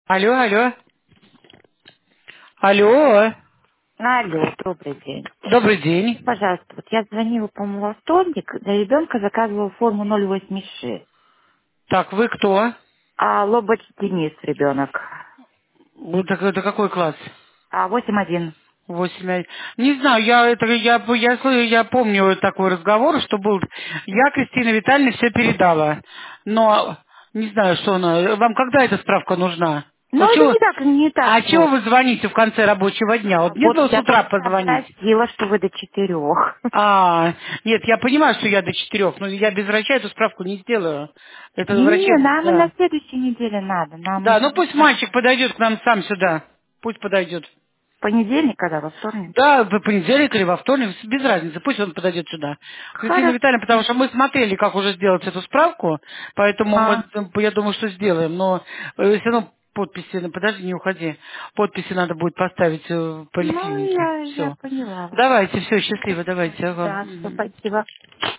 Алло, алло. Алло. Алло, добрый день. Добрый день. Пожалуйста, вот я звонила, по-моему, во вторник, для ребенка заказывала форму 086. Так, вы кто? А Лобач Денис ребенок. Вот это какой класс? А 8-1. 8. Не знаю, я помню такой разговор, что был. Я Кристине Витальевне все передала. Но не знаю, что она. Вам когда эта справка нужна? Ну, Вот это чего, не так чего вот. вы звоните в конце рабочего дня? Вот мне Вот было с я утра просто позвонить. спросила, что вы до 4. Нет, я понимаю, что я до 4, но я без врача эту справку не сделаю. Это Не-не, врачи, нам и на да. следующей неделе надо. Нам Да, уже ну пусть нужно мальчик подойдет к нам сам сюда. Пусть подойдет. в понедельник, когда во вторник. Да, в понедельник или во вторник, без разницы, пусть он подойдет сюда. Кристина Хорошо. Витальевна, потому что мы смотрели, как уже сделать эту справку, поэтому мы, А, я думаю, что сделаем. Но все равно подписи, подожди, не уходи. Подписи надо будет поставить в ну, поликлинике. я Все. поняла вас. Давайте, все, счастливо, Хорошо. давайте. Ага. Да, Мгм. спасибо.